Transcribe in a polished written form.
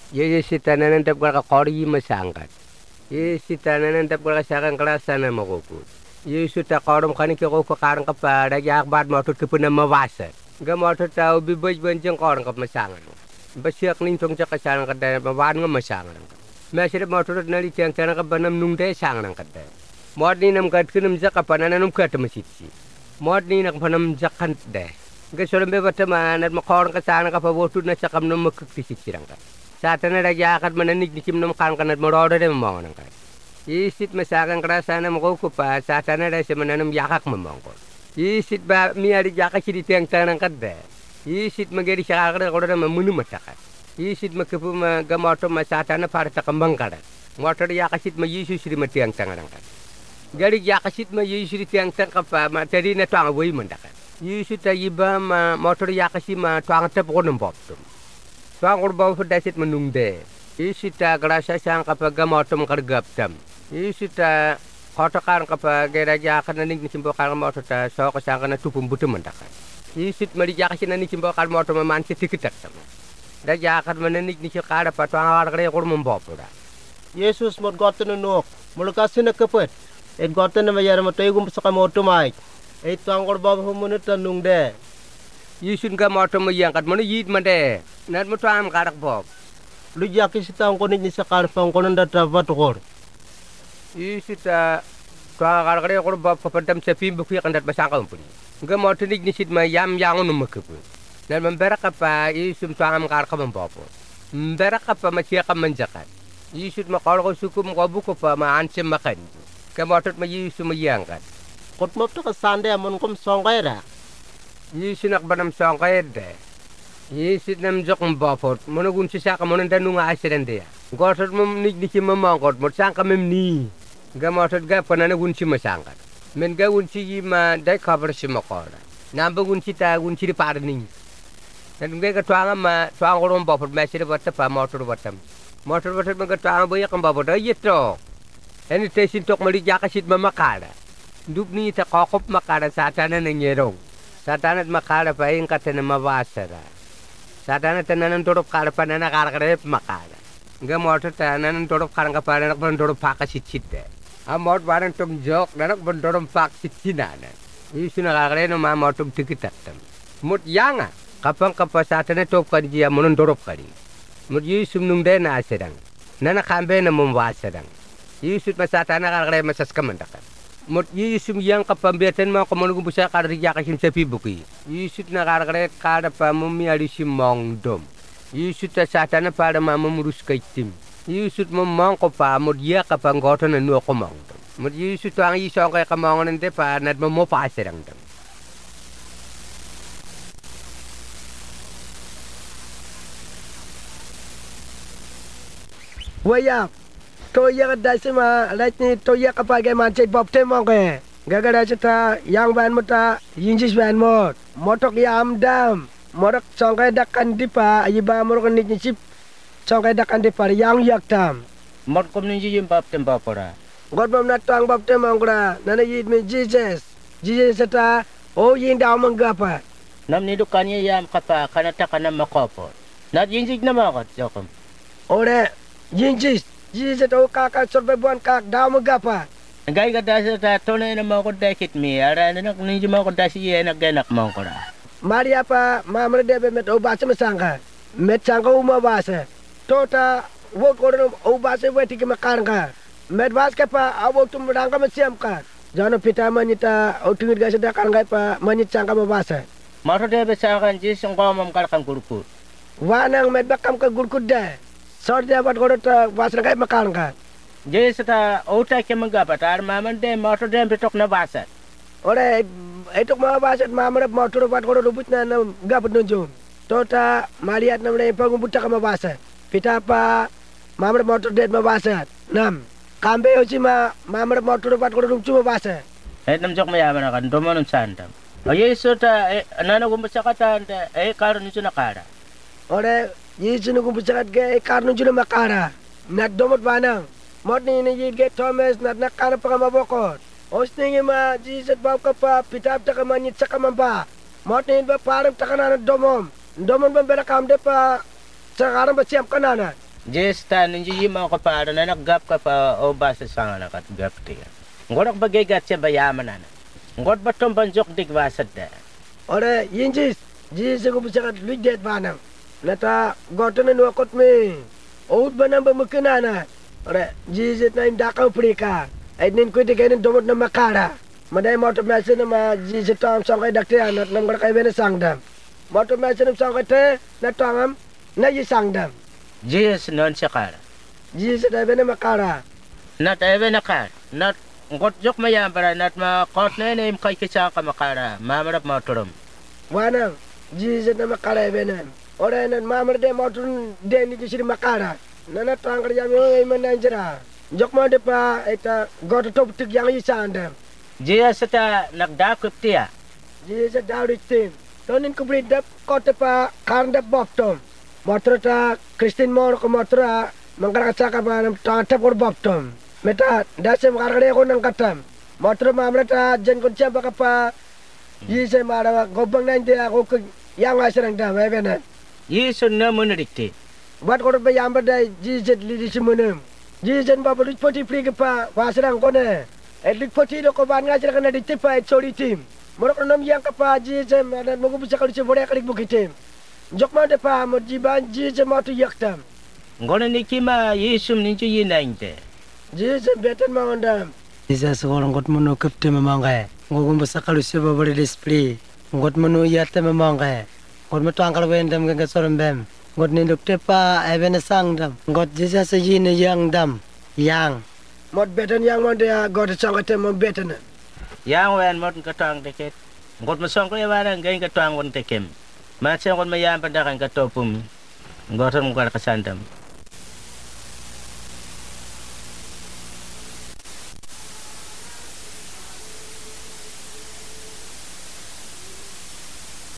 Ye sitanan tap ka kori masangkat. Ye sitanan tap ka sakan kelasana makuku. Ye suta korum kani ke ko karang ka pada yak bad motor ke puna mawasa. Ga motor tau bi boj bonjeng korang ka masangan. Basiak ning tong cak kasan ka da mawan nga masangan. Masih motor nali tiang tiang ka banam nung de sangan ka da. Mod ni nam kat kunum jak apa nanum ka ta masitsi. Mod ni nak panam jakan da. Ga solam be batama nat ma korang ka sana ka pa botu na sakam num makuk tisirang ka. Satana da jakat mananik dikim num kan kanat moroda de mamangan ka. Isit masakan kerasana makuku pa satana da semananum yakak mamangkol. Isit ba mi ari jaka sidi tiang tanang kadda. Isit mageri sakakada koda mamunu mataka. Isit makepu ma gamoto ma satana parta kembang kada. Motor yakasit ma Yesus sidi ma tiang tangan kad. Gari yakasit ma Yesus sidi tiang tang kapa ma tadi na tuang wei mandaka. Yesus ta iba ma motor yakasi ma tuang tep ko nembop tum. Tuang ko bawa dasit menungde. Isit ta kerasa sang kapa gamoto makargap tam. Yesus ta kotokan kapa gera jakan naning ni simbo kal moto ta so ko sang kana tupum butum mandakan. Isit mari jakasin naning simbo kal moto ma man tikitak sama. Da jakan mananik ni kala pa to awar kare ko mumbo pura. Yesus mod gotten nok mulkasin kapet et gotten ma yar ma toy gum saka moto mai et tangor bab humun tanung de. Yesus ga moto ma yang kat mana yit mande nat mo to am karak bob. Lu jakis tang ko ni sakar fang ko nda ta vatokor. Yesus ta to awar kare ko bob ko pandam sepim buku kan dat basang pun. Ga moto nik ni sit ma yam yang no makepu. Nat memberak apa Yesus to am karak mumbo. Memberak apa ma cia kam manjakat. Yesus ma ko suku mo buku pa ma ansem makan. Ga moto ma Yesus ma yang kat. Kot mop ta sande amon kom songaira. Yesus nak banam sangkai de. Yesus nam jok mbapot. Mono gun sisa ka mono tanung aseren de. Gotot mem nik nik memangkot mot sangka mem ni. Ga motot ga panana gun si masangkat. Men ga gun si ma dai kabar si makora. Namba gun si ta gun si par ning. Dan ga tuanga ma tuang rom bapot mesir batta pa motor batam. Motor batam ga tuanga boya kam bapot ayetro. Eni tesin tok mali jakasit mamakara. Dup ni ta kokop makara satana nang yerong. Satana makara pa ing katena mawasara. Satana tenanan torop kara pa nana kara kare makara. Ga motor tenanan torop kara ka pa nana ban torop paka sitite. A mot barang tum jok nana ban torop pak sitinana. Isuna kara no ma motum tikitatam. Mut yanga kapang kapa satana top kan dia monon torop kari. Mut yusum nung de na aserang. Nana kambe na mumwaserang. Yusut masatana kara masas kamandakan. Mot Yesus yang kapambiatan mo ko mono busa kada jakasin sa pibuki. Yesus na karkare kada pa mumi ali si mongdom. Yesus ta satana para mamurus kaitim. Yesus momong ko pa mod ya kapanggoto na nuo ko mongdom. Mod Yesus to ang isong kay kamongon nte pa nat mo pa serang dam. Waya toya dasima latni toya kapage manche bopte monge gagara chata yang ban mota yinjis ban mot motok yam dam morak songkai dakan dipa ayiba morok ni chip songkai dakan dipa yang yak tam Mod kom ni jim bab tem bapora. god bam na tang bopte mongra nana yid me Jesus chata o yin daw mangapa Nam ni dukanya yam kapa kanata kana makopo. Nat yinjik na makot jokom. ore yinjis Jesus o kakak sorbebuan kak daw mangapa Gay ka dasa ta tonay na mga kodakit mi. Ara na ni jim mga kodasi yan nagganak mga kora. Maria pa mamre debe met o basa masangka met sangka uma basa tota wot kono o basa weti ke makaranga met bas ka pa awo tum ranga masiam ka jano pita manita o tingir gasa da karanga pa manit sangka mabasa Maro de besakan jis ang kamam kalkan kurukut. wanang met bakam ka gurkudda sorda wat kono ta basa ka makaranga Jis ta ota ke mga patar maman de maro de betok na basat. ore etok mabasa mamre motor wat kono rubut na gapat nunjum tota mariat namre pangumbuta ka mabasa pita pa mamre motor det mabasa nam kambe hosima mamre motor wat kono rumchu mabasa Et nam jok maya mana kan domanum santam. Aye sota nana gumbasa kata karo ni kara. ore yisunu kumbusakat ge karnu juna makara nat domot banang mot ni yige Thomas nat nakara pa mabokot osningi ma jiset bab ka pa pitap ta kamanyit sa kamamba mot ni ba parang ta kanana domom ba berakam de pa sa karang ba siam kanana Jesta ninji yima ko para na naggap ka pa o basa sa na kat gap tiya. Ngorok bagigat siya bayaman na. Ngot batom banjok dig basat da. Ore yinjis jis ko bisa kat lujet banam. Nata gotono no kot me. Out banam ba mukana. Ore jis na indaka prika. Ai nin ko dikain domot na makara. Madai moto mesin ma jis tam song kai dakte anat nam kay bena sangdam. Moto mesin song kai te na tangam na yi sangdam. Jis non sakara. Jis na bena makara. Nat ebe nakar. Nat ngot jok mayam para nat ma kot na im kai kisa ka makara. Mamarap motorom. Wanang jis na makara bena. Ore nan mamar de motor de ni jis makara. Nana tangkar jam yo iman nanjara. Jok ma de pa eta got top tik yang yi sangdam. Jis ta nagdakop tiya. Jis dawri tim. Tonin ko bridap kote pa karndap boptom. Motor ta Kristin mor ko motor mangkara ka pa nam tap ko boptom. Meta dase makarade ko nang katam. Motor mamra ta jen ko chamba ka pa yise mara gobang nan dia ko yang asrang da mebena. Yisun na munadikti. Wat ko ba yamba dai jise lidi simunum. Jise ba bulu poti pli pa wasrang ko ne. Elik poti do ko ban ngajra kana ditipa et sori tim. Morok nam yang ka pa jise madan mo ko bisa kali sebore kali bukitim. Jok ma de pa mo jiban jise ma tu yaktam. Ngona nikima yisum ninju yinainte. Jise betan ma ondam. Jise seorang got mono kapte mamangay. Ngogum bisa kali sebore display. Got mono yate mamangay. Got mo tangkal wendam ga sorembem. Got ni dokte pa even sangdam. Got jise se yin yang dam. Yang. Mod betan yang mon de got sangate mo betan. Yang wen mod katang deket. Ngot mo song ko yawana ngayon katang won tekem. Matse ngot mayam pa dakan katopum. Ngotan mo kasandam.